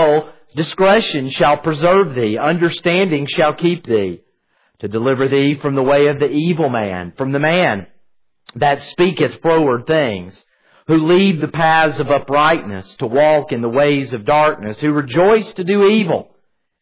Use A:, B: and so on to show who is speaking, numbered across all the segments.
A: soul, discretion shall preserve thee, understanding shall keep thee, to deliver thee from the way of the evil man, from the man that speaketh froward things, who leave the paths of uprightness, to walk in the ways of darkness, who rejoice to do evil,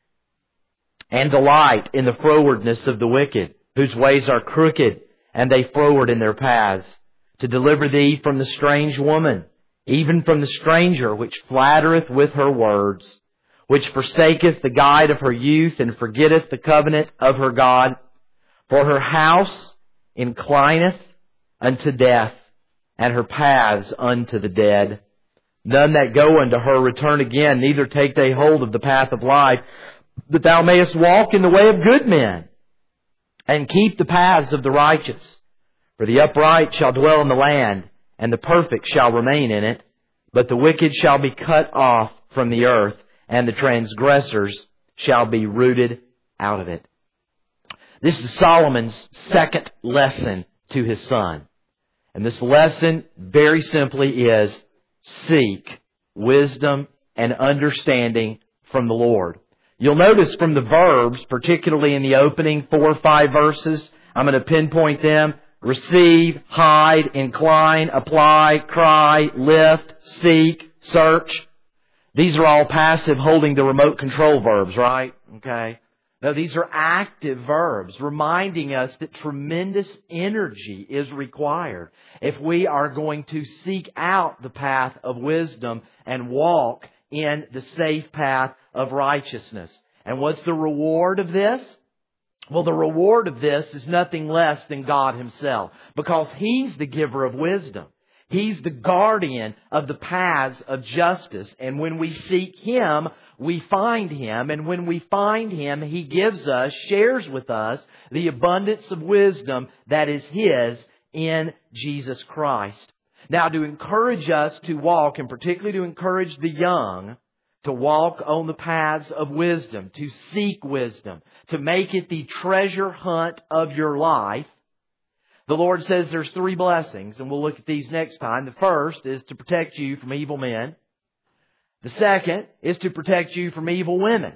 A: and delight in the frowardness of the wicked, whose ways are crooked, and they froward in their paths, to deliver thee from the strange woman, even from the stranger which flattereth with her words, which forsaketh the guide of her youth, and forgetteth the covenant of her God. For her house inclineth unto death, and her paths unto the dead. None that go unto her return again, neither take they hold of the path of life, that thou mayest walk in the way of good men, and keep the paths of the righteous. For the upright shall dwell in the land, and the perfect shall remain in it. But the wicked shall be cut off from the earth, and the transgressors shall be rooted out of it. This is Solomon's second lesson to his son. And this lesson, very simply, is seek wisdom and understanding from the Lord. You'll notice from the verbs, particularly in the opening 4 or 5 verses, I'm going to pinpoint them. Receive, hide, incline, apply, cry, lift, seek, search. These are all passive, holding the remote control verbs, right? Okay. No, these are active verbs, reminding us that tremendous energy is required if we are going to seek out the path of wisdom and walk in the safe path of righteousness. And what's the reward of this? Well, the reward of this is nothing less than God Himself, because He's the giver of wisdom. He's the guardian of the paths of justice. And when we seek Him, we find Him. And when we find Him, He gives us, shares with us, the abundance of wisdom that is His in Jesus Christ. Now, to encourage us to walk, and particularly to encourage the young, to walk on the paths of wisdom, to seek wisdom, to make it the treasure hunt of your life, the Lord says there's 3 blessings, and we'll look at these next time. The first is to protect you from evil men. The second is to protect you from evil women.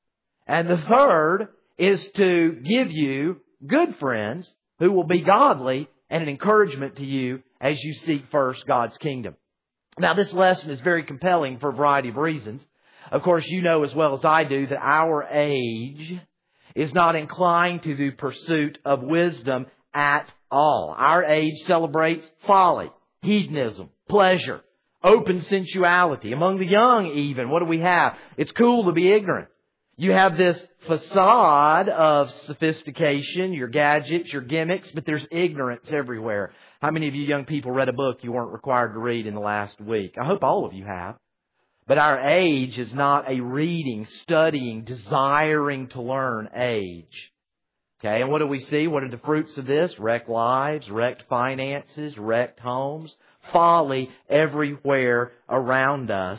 A: And the third is to give you good friends who will be godly and an encouragement to you as you seek first God's kingdom. Now, this lesson is very compelling for a variety of reasons. Of course, you know as well as I do that our age is not inclined to the pursuit of wisdom at all. Our age celebrates folly, hedonism, pleasure, open sensuality. Among the young even, what do we have? It's cool to be ignorant. You have this facade of sophistication, your gadgets, your gimmicks, but there's ignorance everywhere. How many of you young people read a book you weren't required to read in the last week? I hope all of you have. But our age is not a reading, studying, desiring to learn age. Okay, and what do we see? What are the fruits of this? Wrecked lives, wrecked finances, wrecked homes, folly everywhere around us.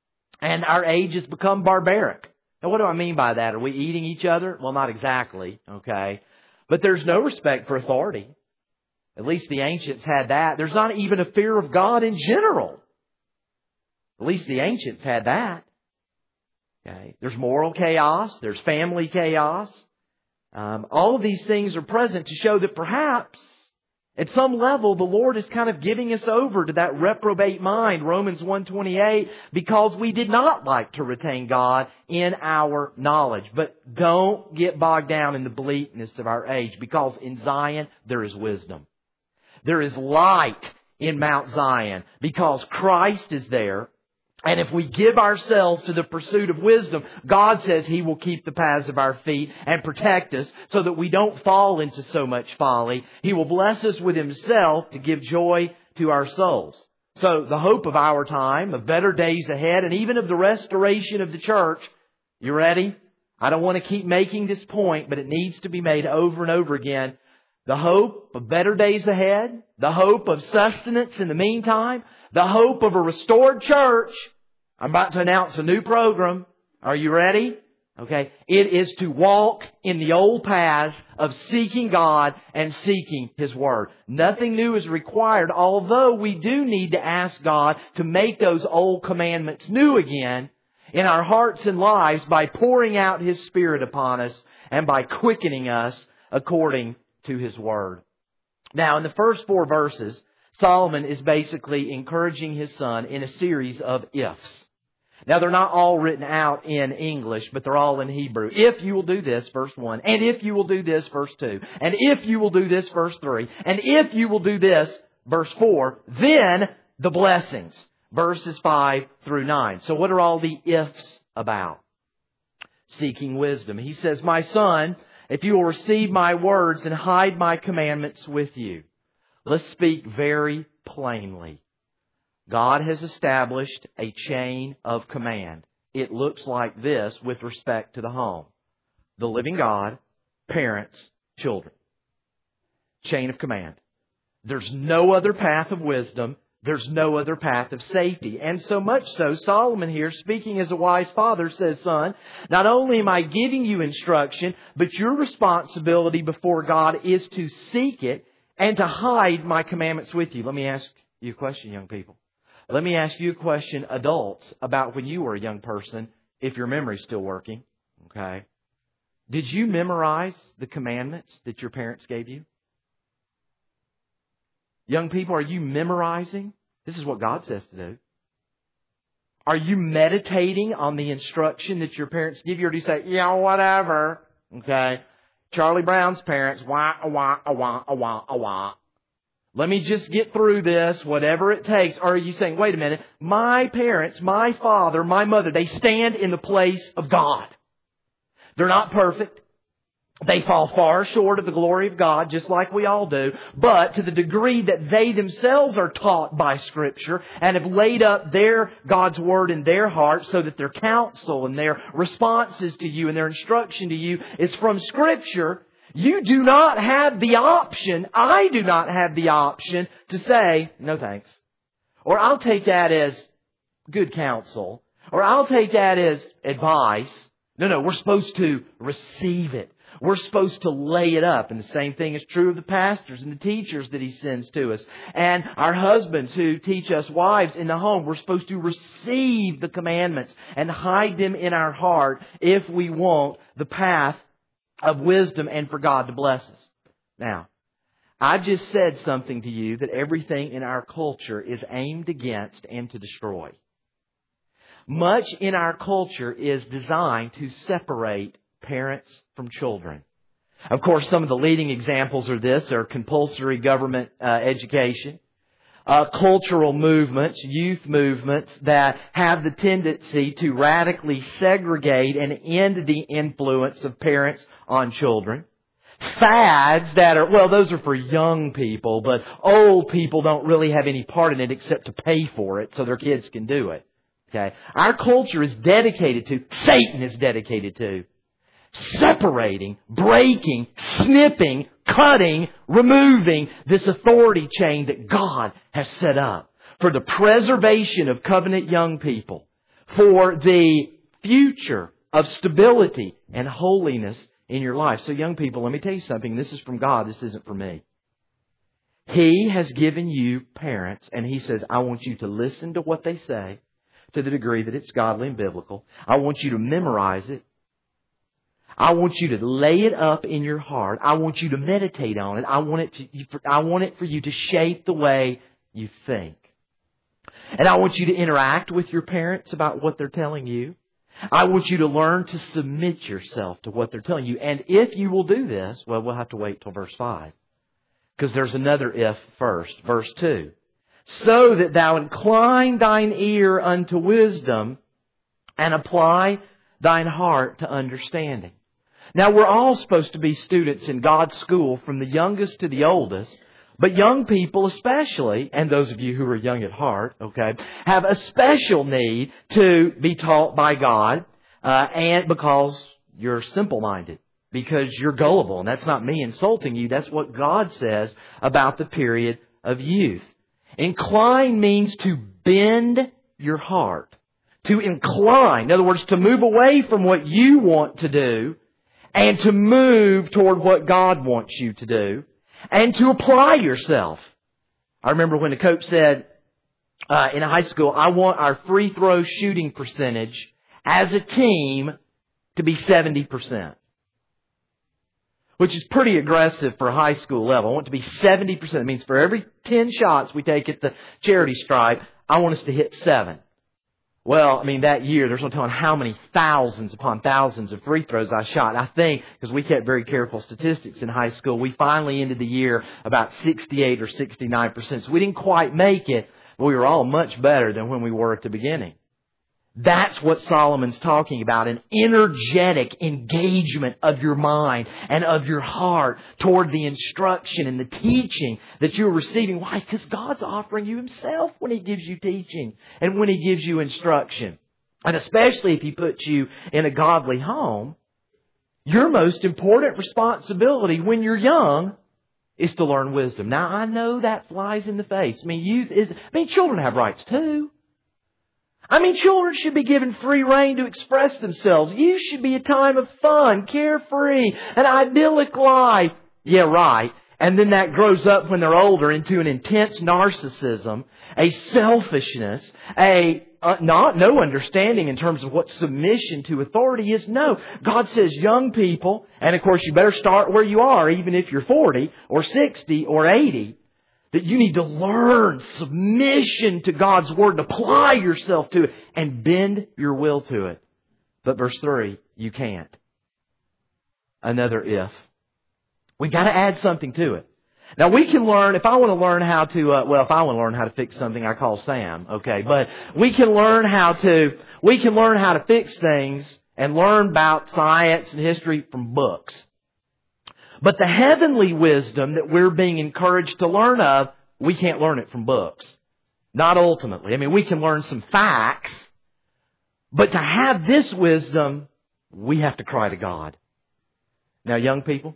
A: And our age has become barbaric. Now, what do I mean by that? Are we eating each other? Well, not exactly, okay? But there's no respect for authority. At least the ancients had that. There's not even a fear of God in general. At least the ancients had that. Okay? There's moral chaos. There's family chaos. All of these things are present to show that perhaps at some level the Lord is kind of giving us over to that reprobate mind, Romans 1:28, because we did not like to retain God in our knowledge. But don't get bogged down in the bleakness of our age, because in Zion there is wisdom. There is light in Mount Zion because Christ is there. And if we give ourselves to the pursuit of wisdom, God says He will keep the paths of our feet and protect us so that we don't fall into so much folly. He will bless us with Himself to give joy to our souls. So the hope of our time, of better days ahead, and even of the restoration of the church, you ready? I don't want to keep making this point, but it needs to be made over and over again. The hope of better days ahead, the hope of sustenance in the meantime, the hope of a restored church. I'm about to announce a new program. Are you ready? Okay. It is to walk in the old paths of seeking God and seeking His Word. Nothing new is required, although we do need to ask God to make those old commandments new again in our hearts and lives by pouring out His Spirit upon us and by quickening us according to His Word. Now, in the first 4 verses, Solomon is basically encouraging his son in a series of ifs. Now, they're not all written out in English, but they're all in Hebrew. If you will do this, verse 1. And if you will do this, verse 2. And if you will do this, verse 3. And if you will do this, verse 4. Then the blessings, verses 5 through 9. So what are all the ifs about? Seeking wisdom. He says, my son, if you will receive my words and hide my commandments with you. Let's speak very plainly. God has established a chain of command. It looks like this with respect to the home. The living God, parents, children. Chain of command. There's no other path of wisdom. There's no other path of safety. And so much so, Solomon here, speaking as a wise father, says, son, not only am I giving you instruction, but your responsibility before God is to seek it and to hide my commandments with you. Let me ask you a question, young people. Let me ask you a question, adults, about when you were a young person, if your memory's still working. Okay. Did you memorize the commandments that your parents gave you? Young people, are you memorizing? This is what God says to do. Are you meditating on the instruction that your parents give you? Or do you say, yeah, whatever? Okay. Charlie Brown's parents, wah, wah, wah, wah, wah. Let me just get through this, whatever it takes. Or are you saying, wait a minute, my parents, my father, my mother, they stand in the place of God. They're not perfect. They fall far short of the glory of God, just like we all do. But to the degree that they themselves are taught by Scripture and have laid up their God's Word in their heart so that their counsel and their responses to you and their instruction to you is from Scripture, you do not have the option, I do not have the option to say, no thanks. Or I'll take that as good counsel. Or I'll take that as advice. No, we're supposed to receive it. We're supposed to lay it up. And the same thing is true of the pastors and the teachers that He sends to us. And our husbands who teach us wives in the home. We're supposed to receive the commandments and hide them in our heart if we want the path of wisdom and for God to bless us. Now, I've just said something to you that everything in our culture is aimed against and to destroy. Much in our culture is designed to separate parents from children. Of course, some of the leading examples of this are compulsory government education, cultural movements, youth movements that have the tendency to radically segregate and end the influence of parents on children. Fads that are, well, those are for young people, but old people don't really have any part in it except to pay for it so their kids can do it. Okay? Our culture is dedicated to, Satan is dedicated to, separating, breaking, snipping, cutting, removing this authority chain that God has set up for the preservation of covenant young people, for the future of stability and holiness in your life. So young people, let me tell you something. This is from God. This isn't from me. He has given you parents, and He says, I want you to listen to what they say to the degree that it's godly and biblical. I want you to memorize it. I want you to lay it up in your heart. I want you to meditate on it. I want it for you to shape the way you think. And I want you to interact with your parents about what they're telling you. I want you to learn to submit yourself to what they're telling you. And if you will do this, well, we'll have to wait till verse 5. Because there's another if first. Verse 2. So that thou incline thine ear unto wisdom and apply thine heart to understanding. Now, we're all supposed to be students in God's school from the youngest to the oldest. But young people especially, and those of you who are young at heart, okay, have a special need to be taught by God, and because you're simple-minded, because you're gullible. And that's not me insulting you. That's what God says about the period of youth. Incline means to bend your heart. To incline. In other words, to move away from what you want to do and to move toward what God wants you to do. And to apply yourself. I remember when the coach said in high school, I want our free throw shooting percentage as a team to be 70%. Which is pretty aggressive for a high school level. I want it to be 70%. It means for every 10 shots we take at the charity stripe, I want us to hit 7. Well, I mean, that year, there's no telling how many thousands upon thousands of free throws I shot. I think, because we kept very careful statistics in high school, we finally ended the year about 68 or 69%. So we didn't quite make it, but we were all much better than when we were at the beginning. That's what Solomon's talking about, an energetic engagement of your mind and of your heart toward the instruction and the teaching that you're receiving. Why? Because God's offering you Himself when He gives you teaching and when He gives you instruction. And especially if He puts you in a godly home, your most important responsibility when you're young is to learn wisdom. Now, I know that flies in the face. Children have rights too. Children should be given free rein to express themselves. Youth should be a time of fun, carefree, an idyllic life. Yeah, right. And then that grows up when they're older into an intense narcissism, a selfishness, no understanding in terms of what submission to authority is. No. God says, young people, and of course you better start where you are, even if you're 40 or 60 or 80, that you need to learn submission to God's Word and apply yourself to it and bend your will to it. But verse 3, you can't. Another if. We've got to add something to it. Now we can learn, if I want to learn how to fix something, I call Sam, okay? But we can learn how to fix things and learn about science and history from books. But the heavenly wisdom that we're being encouraged to learn of, we can't learn it from books. Not ultimately. We can learn some facts, but to have this wisdom, we have to cry to God. Now, young people,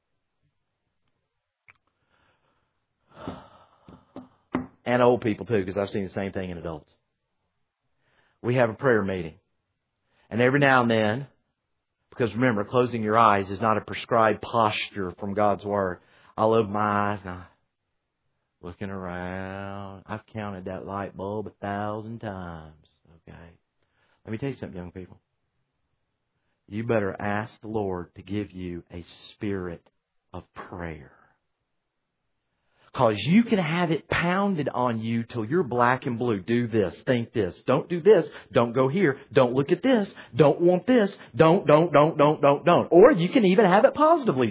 A: and old people too, because I've seen the same thing in adults. We have a prayer meeting. And every now and then, because remember, closing your eyes is not a prescribed posture from God's Word. I'll open my eyes and I'm looking around. I've counted that light bulb 1,000 times. Okay. Let me tell you something, young people. You better ask the Lord to give you a spirit of prayer. Because you can have it pounded on you till you're black and blue. Do this. Think this. Don't do this. Don't go here. Don't look at this. Don't want this. Don't. Or you can even have it positively.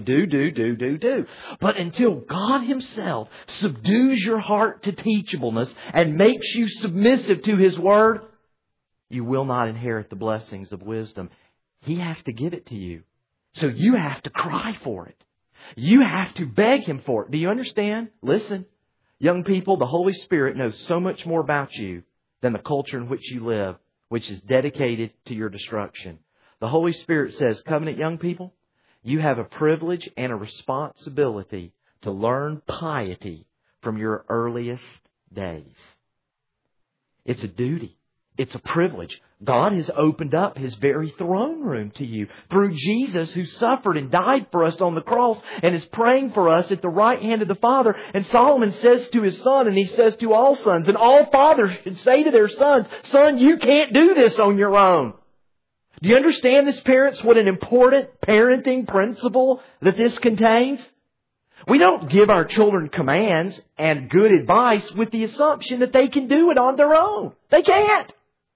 A: Do. But until God Himself subdues your heart to teachableness and makes you submissive to His Word, you will not inherit the blessings of wisdom. He has to give it to you. So you have to cry for it. You have to beg Him for it. Do you understand? Listen, young people, the Holy Spirit knows so much more about you than the culture in which you live, which is dedicated to your destruction. The Holy Spirit says, Covenant young people, you have a privilege and a responsibility to learn piety from your earliest days. It's a duty. It's a privilege. God has opened up His very throne room to you through Jesus, who suffered and died for us on the cross and is praying for us at the right hand of the Father. And Solomon says to his son, and he says to all sons, and all fathers should say to their sons, Son, you can't do this on your own. Do you understand this, parents, what an important parenting principle that this contains? We don't give our children commands and good advice with the assumption that they can do it on their own. They can't.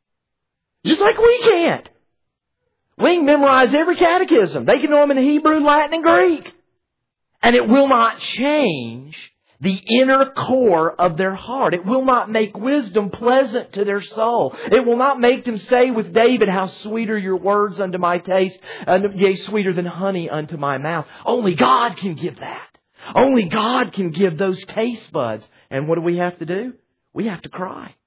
A: Just like we can't. We can memorize every catechism. They can know them in Hebrew, Latin, and Greek. And it will not change the inner core of their heart. It will not make wisdom pleasant to their soul. It will not make them say with David, how sweet are your words unto my taste, yea, sweeter than honey unto my mouth. Only God can give that. Only God can give those taste buds. And what do we have to do? We have to cry.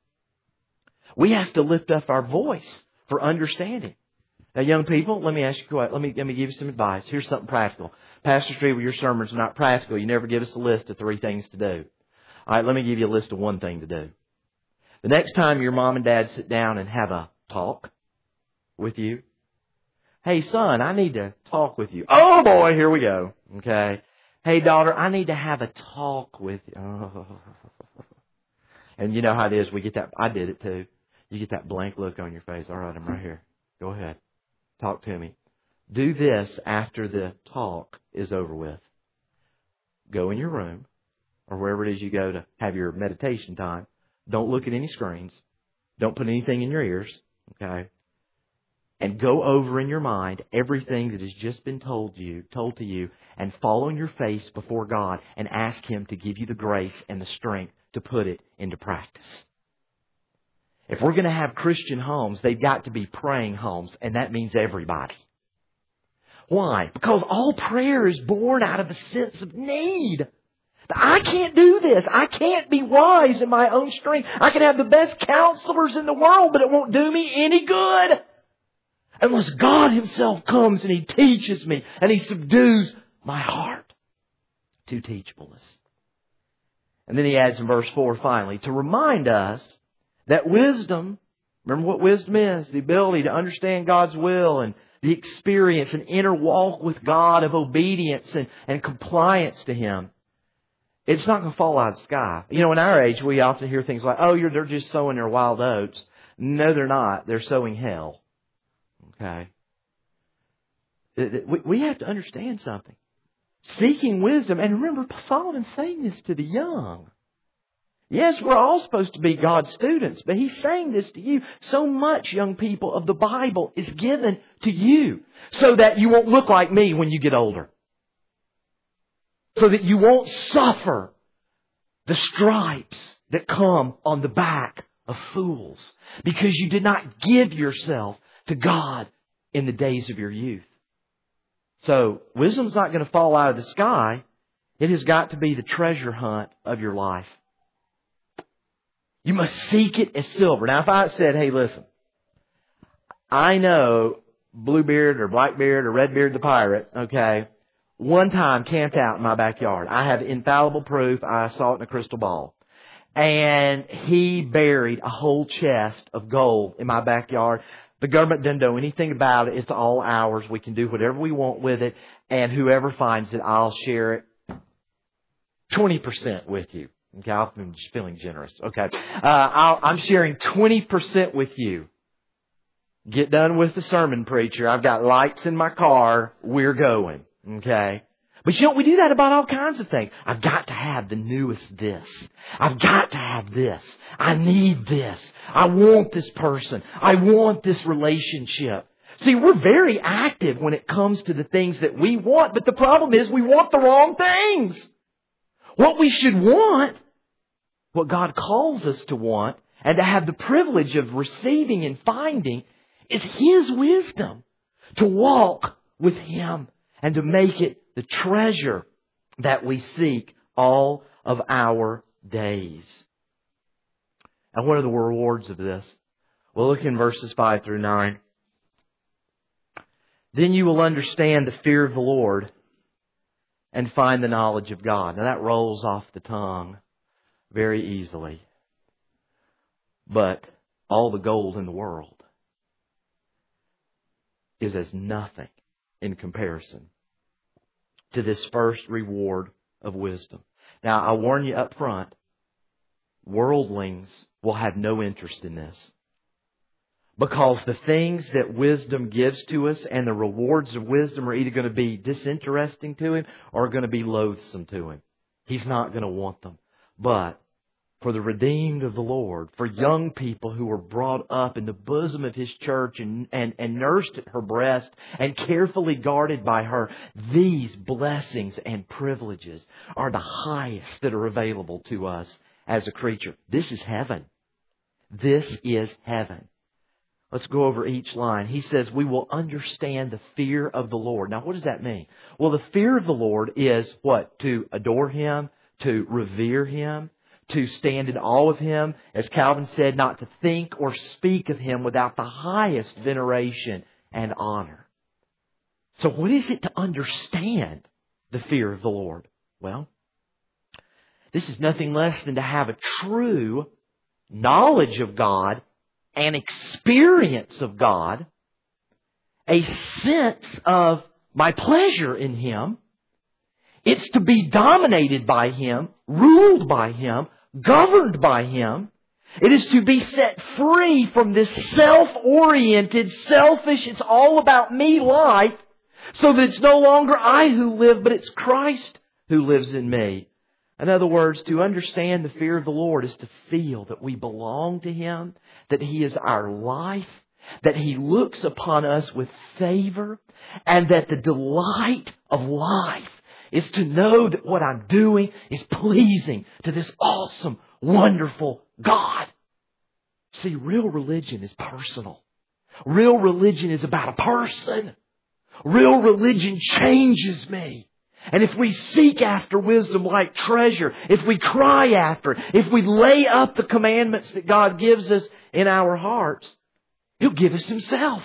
A: We have to lift up our voice for understanding. Now, young people, let me ask you, let me give you some advice. Here's something practical. Pastor Steve, your sermons are not practical. You never give us a list of 3 things to do. All right, let me give you a list of 1 thing to do. The next time your mom and dad sit down and have a talk with you, hey, son, I need to talk with you. Oh, boy, here we go. Okay. Hey, daughter, I need to have a talk with you. Oh. And you know how it is. We get that. I did it too. You get that blank look on your face. All right, I'm right here. Go ahead. Talk to me. Do this after the talk is over with. Go in your room, or wherever it is you go to have your meditation time. Don't look at any screens. Don't put anything in your ears. Okay? And go over in your mind everything that has just been told to you, and fall on your face before God and ask Him to give you the grace and the strength to put it into practice. If we're going to have Christian homes, they've got to be praying homes, and that means everybody. Why? Because all prayer is born out of a sense of need. I can't do this. I can't be wise in my own strength. I can have the best counselors in the world, but it won't do me any good unless God Himself comes and He teaches me and He subdues my heart to teachableness. And then He adds in verse 4 finally, to remind us that wisdom, remember what wisdom is, the ability to understand God's will and the experience and inner walk with God of obedience and compliance to Him. It's not going to fall out of the sky. You know, in our age, we often hear things like, oh, they're just sowing their wild oats. No, they're not. They're sowing hell. Okay? We have to understand something. Seeking wisdom, and remember, Solomon's saying this to the young. Yes, we're all supposed to be God's students, but he's saying this to you. So much, young people, of the Bible is given to you so that you won't look like me when you get older. So that you won't suffer the stripes that come on the back of fools because you did not give yourself to God in the days of your youth. So, wisdom's not going to fall out of the sky. It has got to be the treasure hunt of your life. You must seek it as silver. Now, if I said, hey, listen, I know Bluebeard or Blackbeard or Redbeard the pirate, okay, one time camped out in my backyard. I have infallible proof. I saw it in a crystal ball. And he buried a whole chest of gold in my backyard. The government doesn't know anything about it. It's all ours. We can do whatever we want with it. And whoever finds it, I'll share it 20% with you. Okay, I'm just feeling generous. Okay, I'm sharing 20% with you. Get done with the sermon, preacher. I've got lights in my car. We're going. Okay? But you know, we do that about all kinds of things. I've got to have the newest this. I've got to have this. I need this. I want this person. I want this relationship. See, we're very active when it comes to the things that we want, but the problem is we want the wrong things. What we should want, what God calls us to want, and to have the privilege of receiving and finding, is His wisdom to walk with Him and to make it the treasure that we seek all of our days. And what are the rewards of this? Well, look in verses 5 through 9. Then you will understand the fear of the Lord and find the knowledge of God. Now that rolls off the tongue very easily. But all the gold in the world is as nothing in comparison to this first reward of wisdom. Now, I warn you up front, worldlings will have no interest in this. Because the things that wisdom gives to us and the rewards of wisdom are either going to be disinteresting to him or going to be loathsome to him. He's not going to want them. But for the redeemed of the Lord, for young people who were brought up in the bosom of His church and nursed at her breast and carefully guarded by her, these blessings and privileges are the highest that are available to us as a creature. This is heaven. This is heaven. Let's go over each line. He says, we will understand the fear of the Lord. Now, what does that mean? Well, the fear of the Lord is what? To adore Him, to revere Him, to stand in awe of Him. As Calvin said, not to think or speak of Him without the highest veneration and honor. So what is it to understand the fear of the Lord? Well, this is nothing less than to have a true knowledge of God, an experience of God, a sense of my pleasure in Him. It's to be dominated by Him, ruled by Him, governed by Him. It is to be set free from this self-oriented, selfish, it's all about me life, so that it's no longer I who live, but it's Christ who lives in me. In other words, to understand the fear of the Lord is to feel that we belong to Him, that He is our life, that He looks upon us with favor, and that the delight of life is to know that what I'm doing is pleasing to this awesome, wonderful God. See, real religion is personal. Real religion is about a person. Real religion changes me. And if we seek after wisdom like treasure, if we cry after it, if we lay up the commandments that God gives us in our hearts, He'll give us Himself.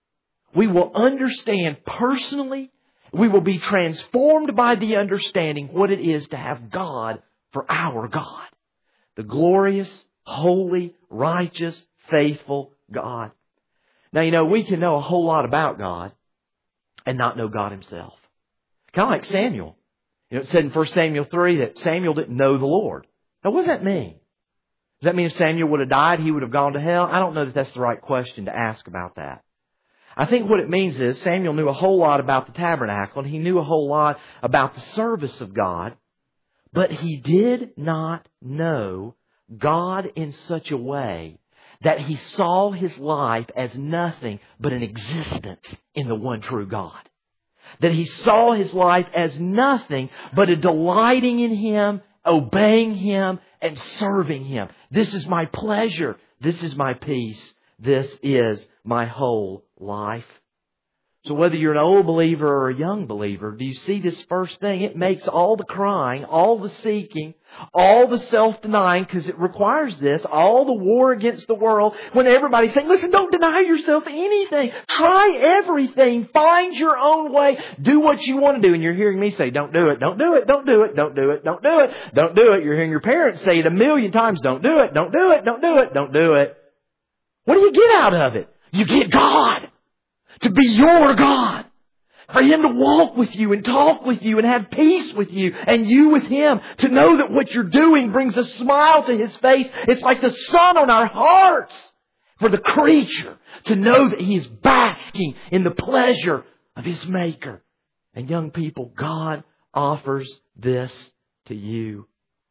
A: We will understand personally. We will be transformed by the understanding what it is to have God for our God. The glorious, holy, righteous, faithful God. Now, we can know a whole lot about God and not know God Himself. Kind of like Samuel. It said in 1 Samuel 3 that Samuel didn't know the Lord. Now, what does that mean? Does that mean if Samuel would have died, he would have gone to hell? I don't know that that's the right question to ask about that. I think what it means is Samuel knew a whole lot about the tabernacle and he knew a whole lot about the service of God, but he did not know God in such a way that he saw his life as nothing but an existence in the one true God. That he saw his life as nothing but a delighting in Him, obeying Him, and serving Him. This is my pleasure. This is my peace. This is my whole life. So whether you're an old believer or a young believer, do you see this first thing? It makes all the crying, all the seeking, all the self-denying, because it requires this, all the war against the world, when everybody's saying, listen, don't deny yourself anything. Try everything. Find your own way. Do what you want to do. And you're hearing me say, don't do it, don't do it, don't do it, don't do it, don't do it, don't do it. You're hearing your parents say it 1,000,000 times, don't do it, don't do it, don't do it, don't do it. What do you get out of it? You get God. To be your God. For Him to walk with you and talk with you and have peace with you and you with Him. To know that what you're doing brings a smile to His face. It's like the sun on our hearts. For the creature to know that He is basking in the pleasure of His Maker. And young people, God offers this to you.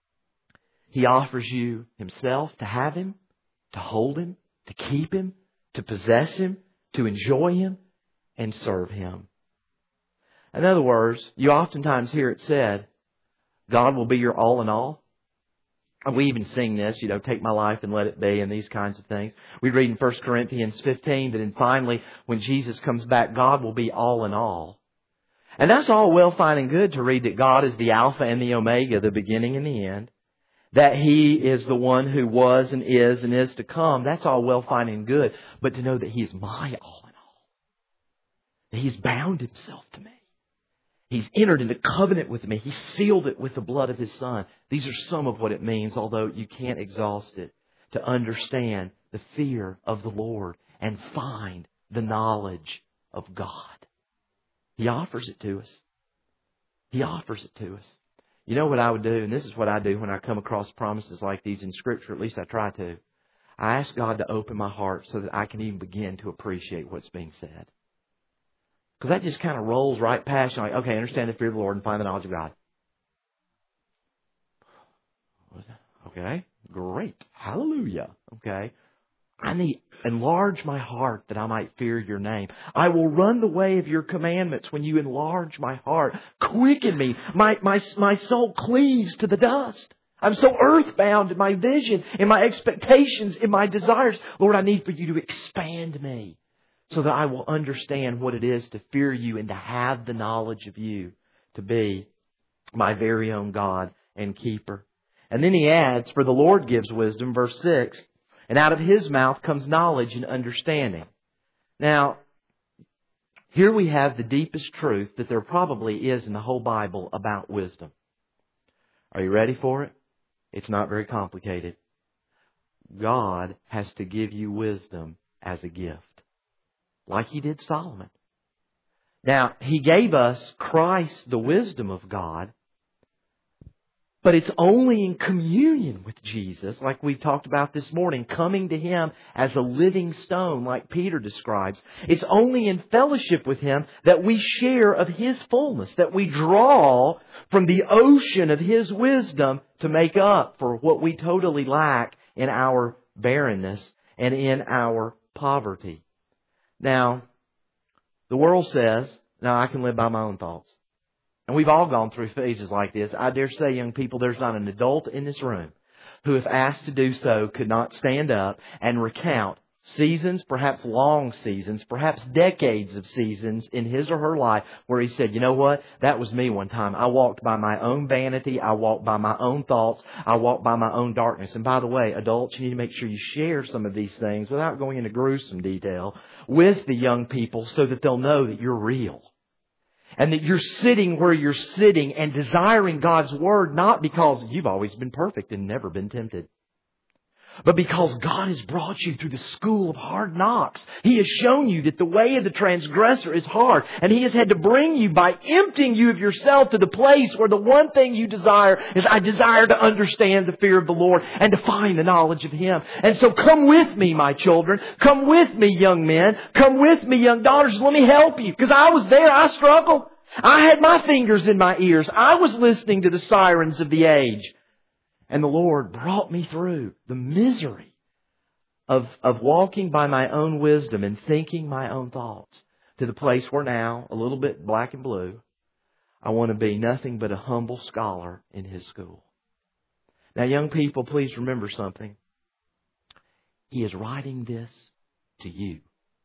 A: He offers you Himself to have Him, to hold Him, to keep Him, to possess Him, to enjoy Him, and serve Him. In other words, you oftentimes hear it said, God will be your all in all. And we even sing this, take my life and let it be, and these kinds of things. We read in 1 Corinthians 15 that finally, when Jesus comes back, God will be all in all. And that's all well, fine, and good to read that God is the Alpha and the Omega, the beginning and the end. That He is the one who was and is to come. That's all well, fine, and good. But to know that He is my all in all. That He's bound Himself to me. He's entered into covenant with me. He sealed it with the blood of His Son. These are some of what it means, although you can't exhaust it, to understand the fear of the Lord and find the knowledge of God. He offers it to us. He offers it to us. You know what I would do, and this is what I do when I come across promises like these in Scripture, at least I try to. I ask God to open my heart so that I can even begin to appreciate what's being said. Because that just kind of rolls right past you, like, okay, understand the fear of the Lord and find the knowledge of God. Okay, great. Hallelujah. Okay. I need enlarge my heart that I might fear your name. I will run the way of your commandments when you enlarge my heart. Quicken me. My soul cleaves to the dust. I'm so earthbound in my vision, in my expectations, in my desires. Lord, I need for you to expand me so that I will understand what it is to fear you and to have the knowledge of you, to be my very own God and keeper. And then he adds, for the Lord gives wisdom, verse 6, and out of His mouth comes knowledge and understanding. Now, here we have the deepest truth that there probably is in the whole Bible about wisdom. Are you ready for it? It's not very complicated. God has to give you wisdom as a gift, like He did Solomon. Now, He gave us Christ, the wisdom of God, But it's only in communion with Jesus, like we've talked about this morning, coming to Him as a living stone, like Peter describes. It's only in fellowship with Him that we share of His fullness, that we draw from the ocean of His wisdom to make up for what we totally lack in our barrenness and in our poverty. Now, the world says, no, I can live by my own thoughts. And we've all gone through phases like this. I dare say, young people, there's not an adult in this room who, if asked to do so, could not stand up and recount seasons, perhaps long seasons, perhaps decades of seasons in his or her life where he said, you know what, that was me one time. I walked by my own vanity. I walked by my own thoughts. I walked by my own darkness. And by the way, adults, you need to make sure you share some of these things without going into gruesome detail with the young people so that they'll know that you're real. And that you're sitting where you're sitting and desiring God's Word not because you've always been perfect and never been tempted, but because God has brought you through the school of hard knocks. He has shown you that the way of the transgressor is hard. And He has had to bring you by emptying you of yourself to the place where the one thing you desire is, I desire to understand the fear of the Lord and to find the knowledge of Him. And so come with me, my children. Come with me, young men. Come with me, young daughters. Let me help you. Because I was there. I struggled. I had my fingers in my ears. I was listening to the sirens of the age. And the Lord brought me through the misery of walking by my own wisdom and thinking my own thoughts to the place where now, a little bit black and blue, I want to be nothing but a humble scholar in His school. Now, young people, please remember something. He is writing this to you.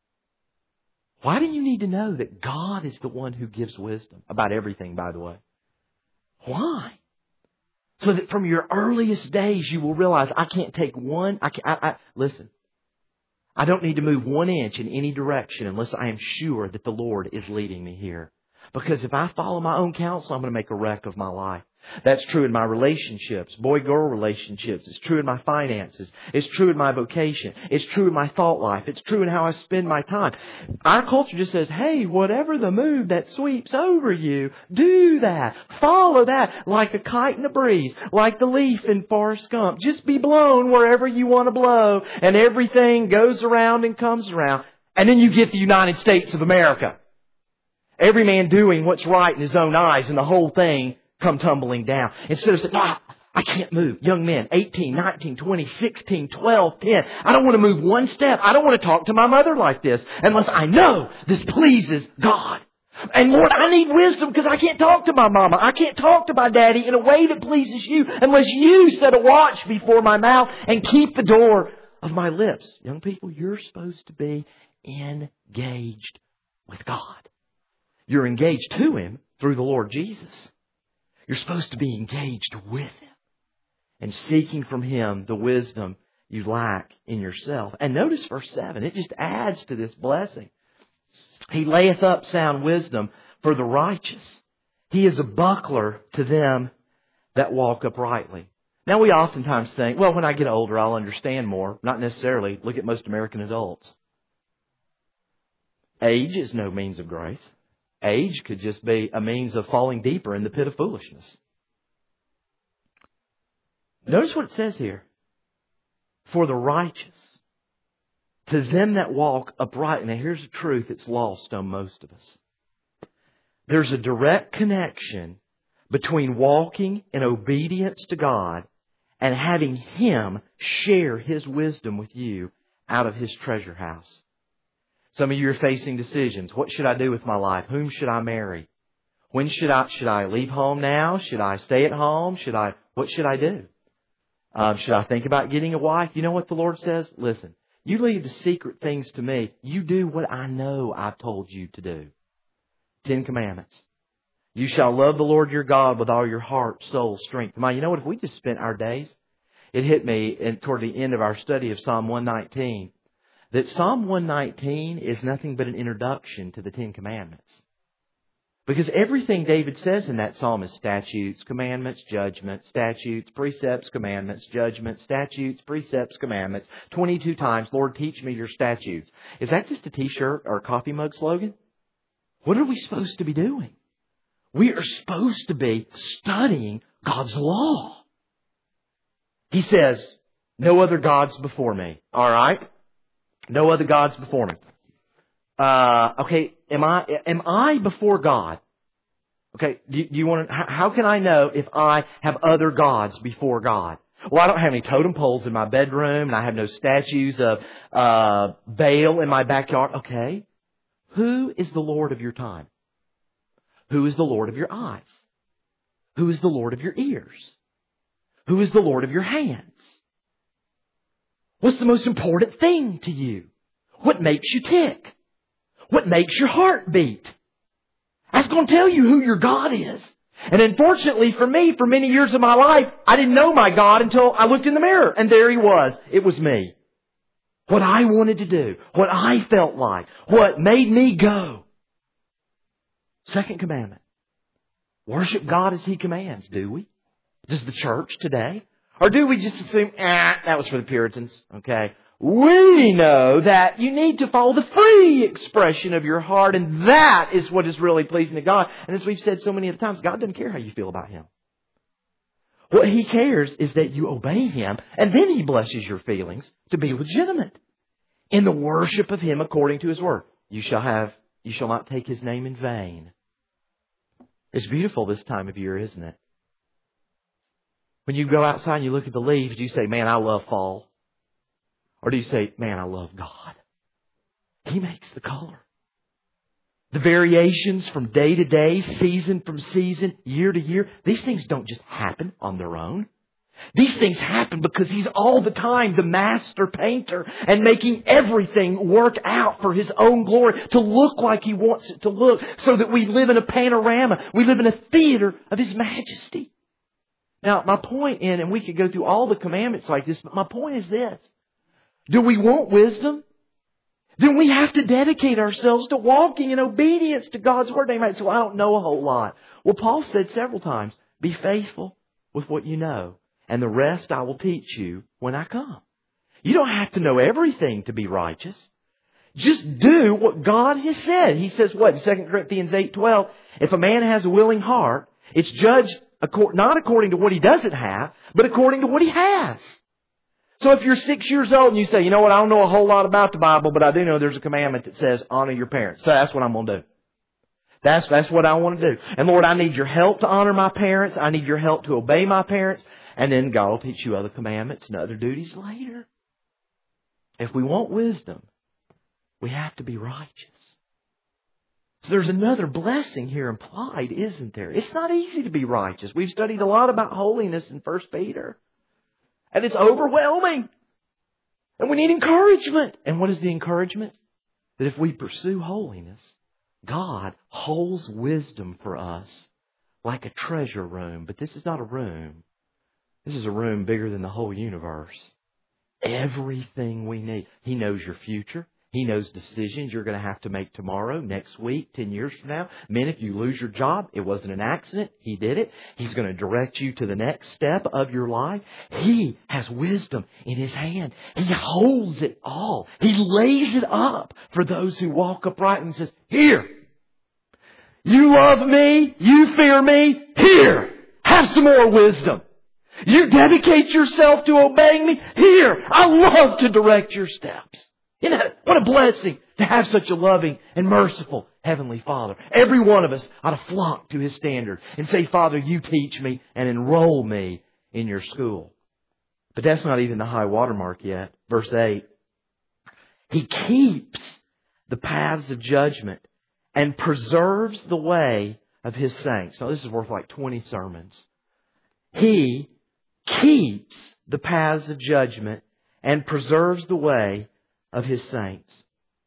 A: Why do you need to know that God is the one who gives wisdom? About everything, by the way. Why? So that from your earliest days you will realize, I can't take one, listen. I don't need to move 1 inch in any direction unless I am sure that the Lord is leading me here. Because if I follow my own counsel, I'm going to make a wreck of my life. That's true in my relationships, boy-girl relationships. It's true in my finances. It's true in my vocation. It's true in my thought life. It's true in how I spend my time. Our culture just says, hey, whatever the mood that sweeps over you, do that. Follow that like a kite in a breeze, like the leaf in Forrest Gump. Just be blown wherever you want to blow, and everything goes around and comes around. And then you get the United States of America. Every man doing what's right in his own eyes, and the whole thing come tumbling down. Instead of saying, no, I can't move. Young men, 18, 19, 20, 16, 12, 10. I don't want to move one step. I don't want to talk to my mother like this unless I know this pleases God. And Lord, I need wisdom because I can't talk to my mama. I can't talk to my daddy in a way that pleases you unless you set a watch before my mouth and keep the door of my lips. Young people, you're supposed to be engaged with God. You're engaged to Him through the Lord Jesus. You're supposed to be engaged with Him and seeking from Him the wisdom you lack in yourself. And notice verse 7. It just adds to this blessing. He layeth up sound wisdom for the righteous. He is a buckler to them that walk uprightly. Now we oftentimes think, well, when I get older, I'll understand more. Not necessarily. Look at most American adults. Age is no means of grace. Age could just be a means of falling deeper in the pit of foolishness. Notice what it says here. For the righteous, to them that walk upright. Now here's the truth that's lost on most of us. There's a direct connection between walking in obedience to God and having Him share His wisdom with you out of His treasure house. Some of you are facing decisions. What should I do with my life? Whom should I marry? When should I leave home now? Should I stay at home? What should I do? Should I think about getting a wife? You know what the Lord says? Listen, you leave the secret things to me. You do what I know I've told you to do. 10 Commandments. You shall love the Lord your God with all your heart, soul, strength. You know what? If we just spent our days, it hit me toward the end of our study of Psalm 119. That Psalm 119 is nothing but an introduction to the 10 Commandments. Because everything David says in that psalm is statutes, commandments, judgments, statutes, precepts, commandments, judgments, statutes, precepts, commandments. 22 times, Lord, teach me your statutes. Is that just a t-shirt or a coffee mug slogan? What are we supposed to be doing? We are supposed to be studying God's law. He says, no other gods before me. All right? No other gods before me. Okay, am I before God? Okay, do you want to, how can I know if I have other gods before God? Well, I don't have any totem poles in my bedroom, and I have no statues of Baal in my backyard. Okay, who is the Lord of your time? Who is the Lord of your eyes? Who is the Lord of your ears? Who is the Lord of your hands? What's the most important thing to you? What makes you tick? What makes your heart beat? That's going to tell you who your God is. And unfortunately for me, for many years of my life, I didn't know my God until I looked in the mirror. And there He was. It was me. What I wanted to do. What I felt like. What made me go. Second commandment. Worship God as He commands, do we? Does the church today? Or do we just assume, that was for the Puritans, okay? We know that you need to follow the free expression of your heart, and that is what is really pleasing to God. And as we've said so many other times, God doesn't care how you feel about Him. What He cares is that you obey Him, and then He blesses your feelings to be legitimate in the worship of Him according to His Word. You shall not take His name in vain. It's beautiful this time of year, isn't it? When you go outside and you look at the leaves, do you say, man, I love fall? Or do you say, man, I love God? He makes the color. The variations from day to day, season from season, year to year, these things don't just happen on their own. These things happen because He's all the time the master painter and making everything work out for His own glory, to look like He wants it to look, so that we live in a panorama. We live in a theater of His majesty. Now, my point and we could go through all the commandments like this, but my point is this. Do we want wisdom? Then we have to dedicate ourselves to walking in obedience to God's Word. They might say, well, I don't know a whole lot. Well, Paul said several times, be faithful with what you know, and the rest I will teach you when I come. You don't have to know everything to be righteous. Just do what God has said. He says what? In 2 Corinthians 8:12, if a man has a willing heart, it's judged not according to what he doesn't have, but according to what he has. So if you're 6 years old and you say, you know what, I don't know a whole lot about the Bible, but I do know there's a commandment that says honor your parents. So that's what I'm going to do. That's what I want to do. And Lord, I need your help to honor my parents. I need your help to obey my parents. And then God will teach you other commandments and other duties later. If we want wisdom, we have to be righteous. So there's another blessing here implied, isn't there? It's not easy to be righteous. We've studied a lot about holiness in 1 Peter. And it's overwhelming. And we need encouragement. And what is the encouragement? That if we pursue holiness, God holds wisdom for us like a treasure room. But this is not a room. This is a room bigger than the whole universe. Everything we need. He knows your future. He knows decisions you're going to have to make tomorrow, next week, 10 years from now. Men, if you lose your job, it wasn't an accident. He did it. He's going to direct you to the next step of your life. He has wisdom in His hand. He holds it all. He lays it up for those who walk upright and says, here, you love me, you fear me, here, have some more wisdom. You dedicate yourself to obeying me, here, I love to direct your steps. You know, what a blessing to have such a loving and merciful Heavenly Father. Every one of us ought to flock to His standard and say, Father, you teach me and enroll me in your school. But that's not even the high watermark yet. Verse 8. He keeps the paths of judgment and preserves the way of His saints. Now, this is worth like 20 sermons. He keeps the paths of judgment and preserves the way of His saints.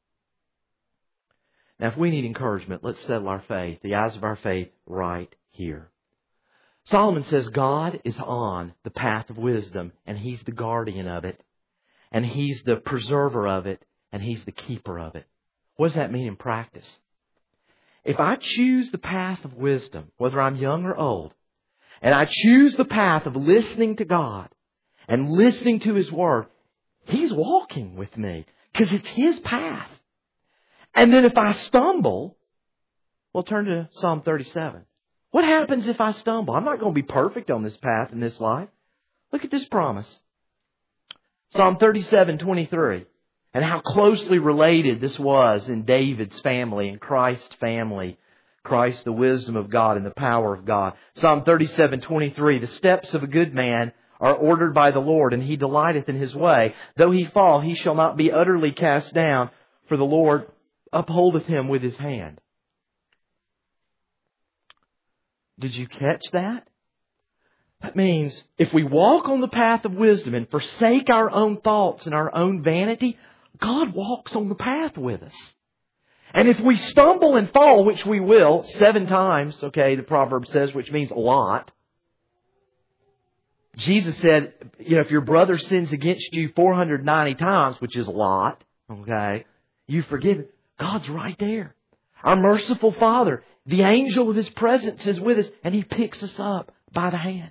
A: Now, if we need encouragement, let's settle our faith, the eyes of our faith, right here. Solomon says God is on the path of wisdom, and He's the guardian of it, and He's the preserver of it, and He's the keeper of it. What does that mean in practice? If I choose the path of wisdom, whether I'm young or old, and I choose the path of listening to God and listening to His Word, He's walking with me because it's His path. And then if I stumble, well, turn to Psalm 37. What happens if I stumble? I'm not going to be perfect on this path in this life. Look at this promise. Psalm 37:23. And how closely related this was in David's family and Christ's family. Christ, the wisdom of God and the power of God. Psalm 37:23. The steps of a good man are ordered by the Lord, and He delighteth in His way. Though he fall, he shall not be utterly cast down, for the Lord upholdeth him with His hand. Did you catch that? That means if we walk on the path of wisdom and forsake our own thoughts and our own vanity, God walks on the path with us. And if we stumble and fall, which we will, 7 times, okay, the proverb says, which means a lot. Jesus said, if your brother sins against you 490 times, which is a lot, okay, you forgive him. God's right there. Our merciful Father, the angel of His presence is with us, and He picks us up by the hand.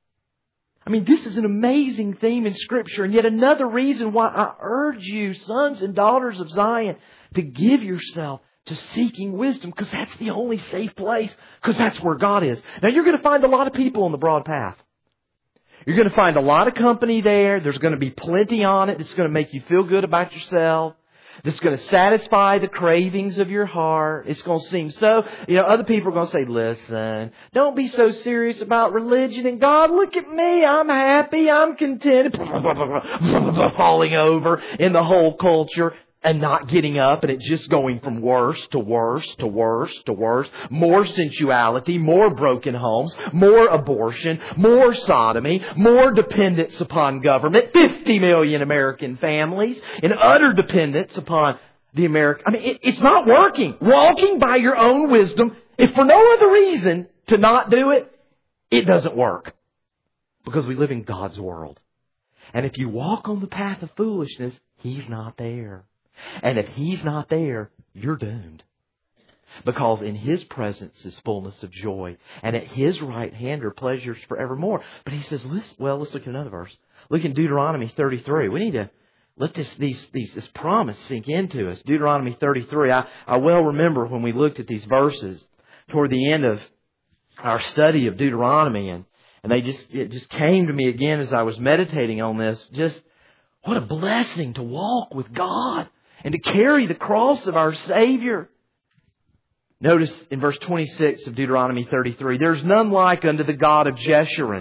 A: I mean, this is an amazing theme in Scripture, and yet another reason why I urge you, sons and daughters of Zion, to give yourself to seeking wisdom, because that's the only safe place, because that's where God is. Now, you're going to find a lot of people on the broad path. You're going to find a lot of company there. There's going to be plenty on it that's going to make you feel good about yourself. That's going to satisfy the cravings of your heart. It's going to seem so, other people are going to say, listen, don't be so serious about religion and God. Look at me. I'm happy. I'm content. Falling over in the whole culture and not getting up, and it just going from worse to worse to worse to worse. More sensuality, more broken homes, more abortion, more sodomy, more dependence upon government. 50 million American families in utter dependence upon the American. It's not working. Walking by your own wisdom, if for no other reason to not do it, it doesn't work. Because we live in God's world. And if you walk on the path of foolishness, He's not there. And if He's not there, you're doomed. Because in His presence is fullness of joy. And at His right hand are pleasures forevermore. But He says, let's look at another verse. Look in Deuteronomy 33. We need to let this promise sink into us. Deuteronomy 33. I well remember when we looked at these verses toward the end of our study of Deuteronomy. And it just came to me again as I was meditating on this. Just what a blessing to walk with God. And to carry the cross of our Savior. Notice in verse 26 of Deuteronomy 33, there's none like unto the God of Jeshurun.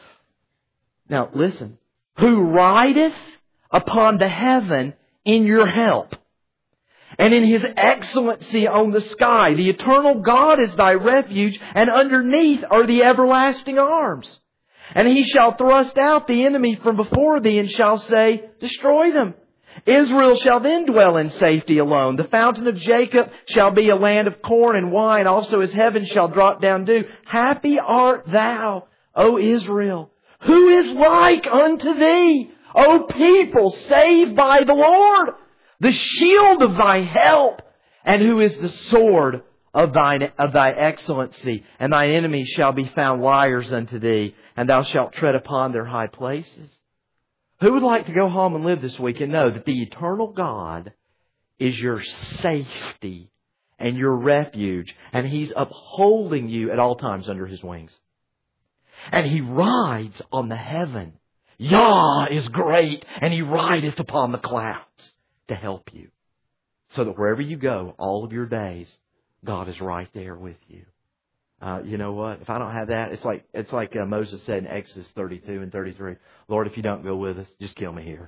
A: Now listen. Who rideth upon the heaven in your help. And in His excellency on the sky. The eternal God is thy refuge, and underneath are the everlasting arms. And He shall thrust out the enemy from before thee, and shall say, destroy them. Israel shall then dwell in safety alone. The fountain of Jacob shall be a land of corn and wine. Also His heaven shall drop down dew. Happy art thou, O Israel. Who is like unto thee, O people saved by the Lord? The shield of thy help. And who is the sword of thy excellency? And thine enemies shall be found liars unto thee, and thou shalt tread upon their high places. Who would like to go home and live this week and know that the eternal God is your safety and your refuge, and He's upholding you at all times under His wings? And He rides on the heaven. Yah is great, and He rideth upon the clouds to help you. So that wherever you go, all of your days, God is right there with you. You know what? If I don't have that, it's like Moses said in Exodus 32 and 33. Lord, if you don't go with us, just kill me here.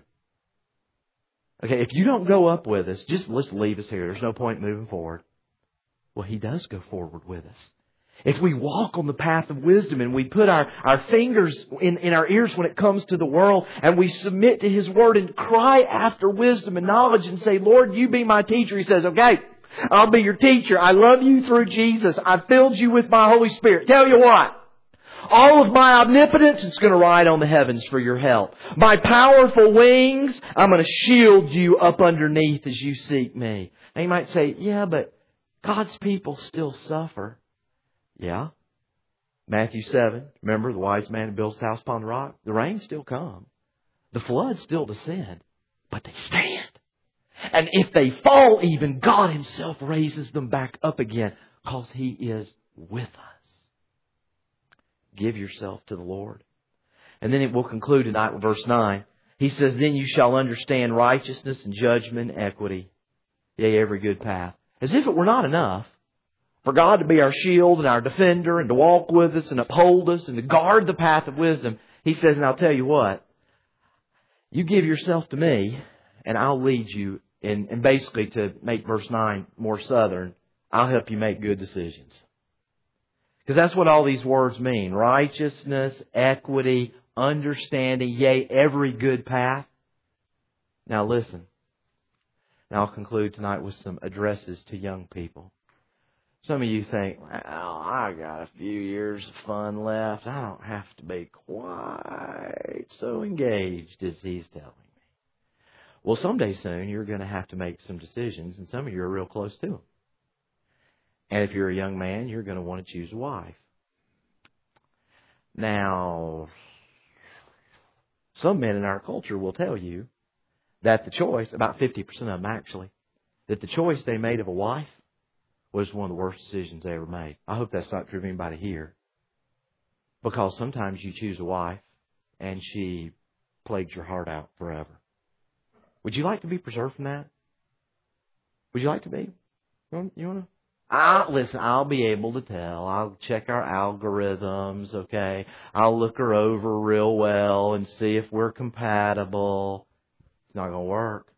A: Okay, if you don't go up with us, just let's leave us here. There's no point moving forward. Well, He does go forward with us. If we walk on the path of wisdom and we put our fingers in our ears when it comes to the world, and we submit to His Word and cry after wisdom and knowledge and say, Lord, you be my teacher. He says, okay, I'll be your teacher. I love you through Jesus. I filled you with my Holy Spirit. Tell you what, all of my omnipotence is going to ride on the heavens for your help. My powerful wings, I'm going to shield you up underneath as you seek me. And you might say, yeah, but God's people still suffer. Yeah. Matthew 7, remember the wise man who builds his house upon the rock? The rain still come. The floods still descend. But they stand. And if they fall even, God Himself raises them back up again, because He is with us. Give yourself to the Lord. And then it will conclude tonight with verse 9. He says, then you shall understand righteousness and judgment and equity, yea, every good path. As if it were not enough for God to be our shield and our defender and to walk with us and uphold us and to guard the path of wisdom. He says, and I'll tell you what, you give yourself to me and I'll lead you. And basically, to make verse 9 more southern, I'll help you make good decisions. Because that's what all these words mean. Righteousness, equity, understanding, yea, every good path. Now listen. Now I'll conclude tonight with some addresses to young people. Some of you think, well, I got a few years of fun left. I don't have to be quite so engaged as he's telling me. Well, someday soon you're going to have to make some decisions, and some of you are real close to them. And if you're a young man, you're going to want to choose a wife. Now, some men in our culture will tell you that the choice, about 50% of them actually, that the choice they made of a wife was one of the worst decisions they ever made. I hope that's not true of anybody here. Because sometimes you choose a wife and she plagues your heart out forever. Would you like to be preserved from that? Would you like to be? You want to? Listen, I'll be able to tell. I'll check our algorithms, okay? I'll look her over real well and see if we're compatible. It's not going to work.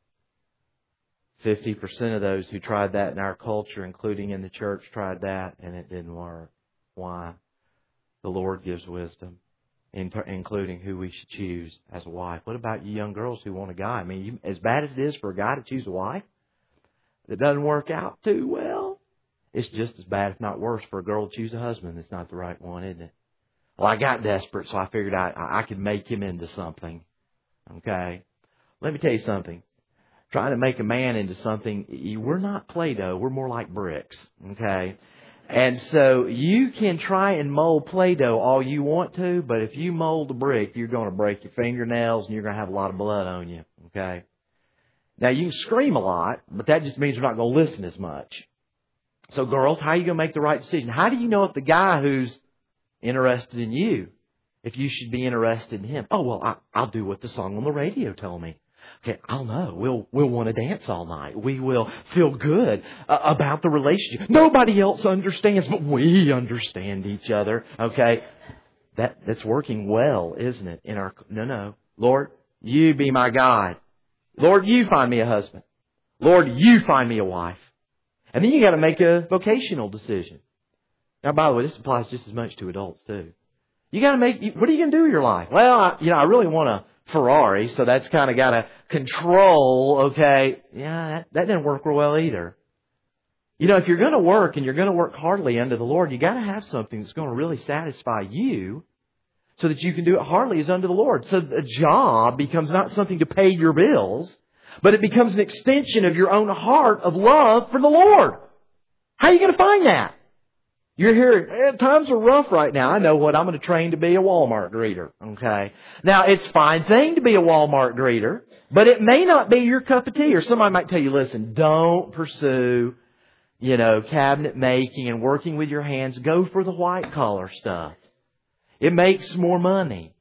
A: 50% of those who tried that in our culture, including in the church, tried that, and it didn't work. Why? The Lord gives wisdom, including who we should choose as a wife. What about you young girls who want a guy? I mean, as bad as it is for a guy to choose a wife that doesn't work out too well, it's just as bad, if not worse, for a girl to choose a husband that's not the right one, isn't it? Well, I got desperate, so I figured I could make him into something. Okay? Let me tell you something. Trying to make a man into something, we're not Play-Doh. We're more like bricks. Okay? And so you can try and mold Play-Doh all you want to, but if you mold a brick, you're going to break your fingernails and you're going to have a lot of blood on you. Okay? Now, you can scream a lot, but that just means you're not going to listen as much. So girls, how are you going to make the right decision? How do you know if the guy who's interested in you, if you should be interested in him? Oh, well, I'll do what the song on the radio told me. Okay, I'll know. We'll want to dance all night. We will feel good about the relationship. Nobody else understands, but we understand each other. Okay, that's working well, isn't it? No. Lord, you be my guide. Lord, you find me a husband. Lord, you find me a wife. And then you got to make a vocational decision. Now, by the way, this applies just as much to adults too. You got to make. What are you going to do with your life? Well, I really want a Ferrari, so that's kind of got to control. Okay, yeah, that didn't work real well either. If you're going to work and you're going to work heartily unto the Lord, you got to have something that's going to really satisfy you, so that you can do it heartily as unto the Lord. So the job becomes not something to pay your bills, but it becomes an extension of your own heart of love for the Lord. How are you going to find that? You're here, times are rough right now. I know what, I'm going to train to be a Walmart greeter. Okay. Now, it's a fine thing to be a Walmart greeter, but it may not be your cup of tea. Or somebody might tell you, listen, don't pursue, cabinet making and working with your hands. Go for the white collar stuff. It makes more money.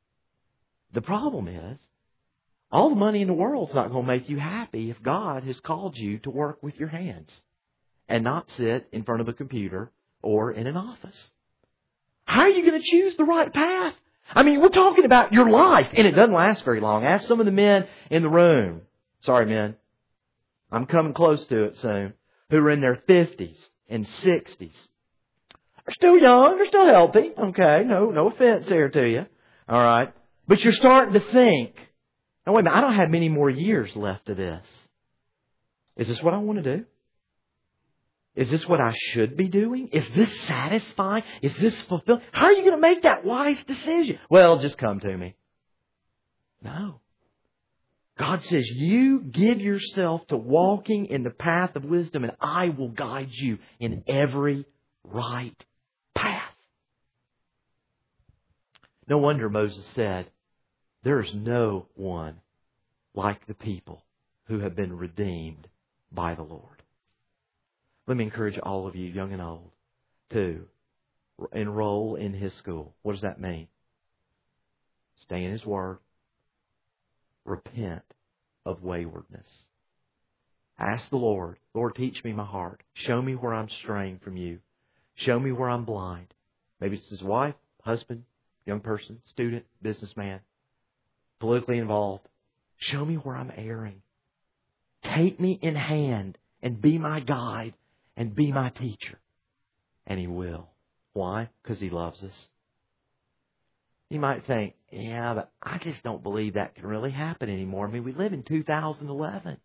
A: The problem is, all the money in the world is not going to make you happy if God has called you to work with your hands and not sit in front of a computer or in an office. How are you going to choose the right path? I mean, we're talking about your life, and it doesn't last very long. Ask some of the men in the room. Sorry, men. I'm coming close to it soon. Who are in their 50s and 60s. They're still young. They're still healthy. Okay, no offense there to you. All right. But you're starting to think, now wait a minute, I don't have many more years left of this. Is this what I want to do? Is this what I should be doing? Is this satisfying? Is this fulfilling? How are you going to make that wise decision? Well, just come to me. No. God says, you give yourself to walking in the path of wisdom, and I will guide you in every right path. No wonder Moses said, there is no one like the people who have been redeemed by the Lord. Let me encourage all of you, young and old, to enroll in His school. What does that mean? Stay in His Word. Repent of waywardness. Ask the Lord, Lord, teach me my heart. Show me where I'm straying from You. Show me where I'm blind. Maybe it's his wife, husband, young person, student, businessman, politically involved. Show me where I'm erring. Take me in hand and be my guide and be my teacher. And He will. Why? Because He loves us. You might think, yeah, but I just don't believe that can really happen anymore. I mean, we live in 2011.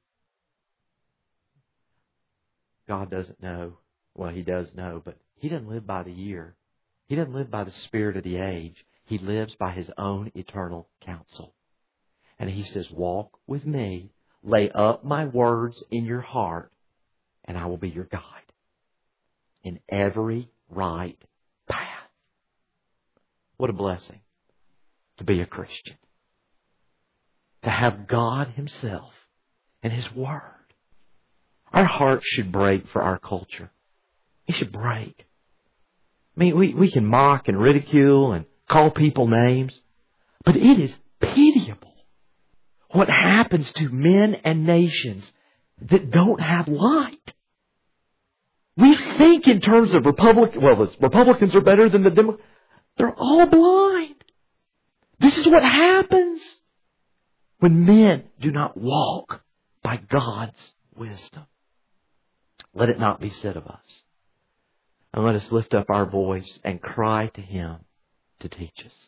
A: God doesn't know. Well, He does know, but He doesn't live by the year. He doesn't live by the spirit of the age. He lives by His own eternal counsel. And He says, walk with me, lay up my words in your heart, and I will be your guide in every right path. What a blessing to be a Christian. To have God Himself and His Word. Our hearts should break for our culture. It should break. I mean, we can mock and ridicule and call people names, but it is pitiable what happens to men and nations that don't have light. We think in terms of the Republicans are better than the Democrats. They're all blind. This is what happens when men do not walk by God's wisdom. Let it not be said of us. And let us lift up our voice and cry to Him to teach us.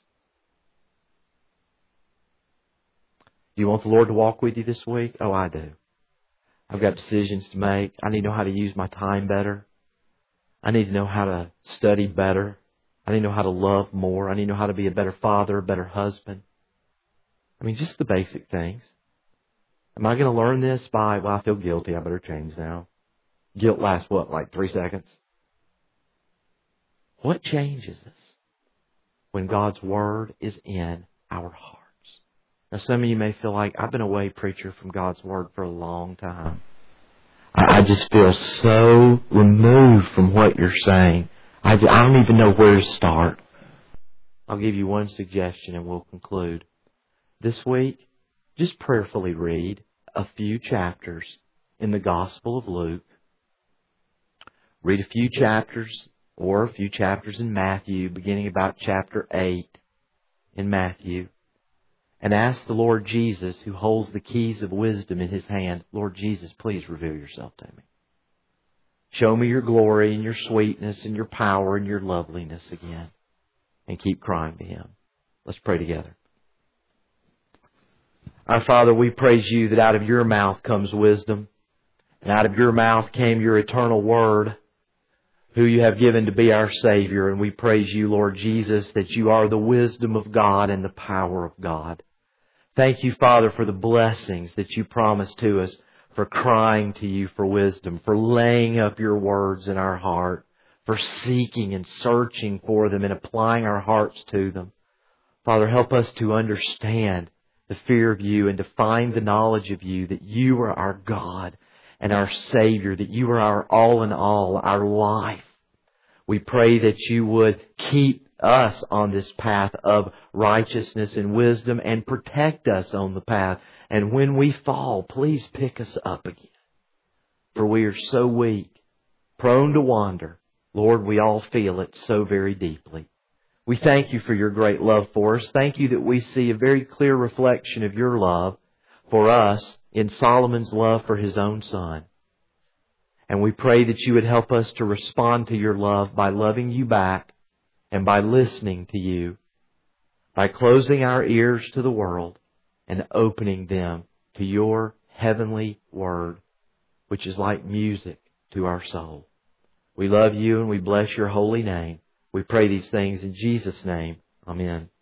A: Do you want the Lord to walk with you this week? Oh, I do. I've got decisions to make. I need to know how to use my time better. I need to know how to study better. I need to know how to love more. I need to know how to be a better father, a better husband. I mean, just the basic things. Am I going to learn this by, well, I feel guilty, I better change now. Guilt lasts what, like 3 seconds? What changes us when God's Word is in our hearts? Now, some of you may feel like, I've been away, preacher, from God's Word for a long time. I just feel so removed from what you're saying. I don't even know where to start. I'll give you one suggestion and we'll conclude. This week, just prayerfully read a few chapters in the Gospel of Luke. Read a few chapters or a few chapters in Matthew, beginning about chapter 8 in Matthew. And ask the Lord Jesus, who holds the keys of wisdom in His hand, Lord Jesus, please reveal Yourself to me. Show me Your glory and Your sweetness and Your power and Your loveliness again. And keep crying to Him. Let's pray together. Our Father, we praise You that out of Your mouth comes wisdom. And out of Your mouth came Your eternal Word, who You have given to be our Savior. And we praise You, Lord Jesus, that You are the wisdom of God and the power of God. Thank You, Father, for the blessings that You promised to us, for crying to You for wisdom, for laying up Your words in our heart, for seeking and searching for them and applying our hearts to them. Father, help us to understand the fear of You and to find the knowledge of You, that You are our God and our Savior, that You are our all in all, our life. We pray that You would keep us on this path of righteousness and wisdom and protect us on the path. And when we fall, please pick us up again. For we are so weak, prone to wander. Lord, we all feel it so very deeply. We thank You for Your great love for us. Thank You that we see a very clear reflection of Your love for us in Solomon's love for his own son. And we pray that You would help us to respond to Your love by loving You back and by listening to You, by closing our ears to the world and opening them to Your heavenly Word, which is like music to our soul. We love You and we bless Your holy name. We pray these things in Jesus' name. Amen.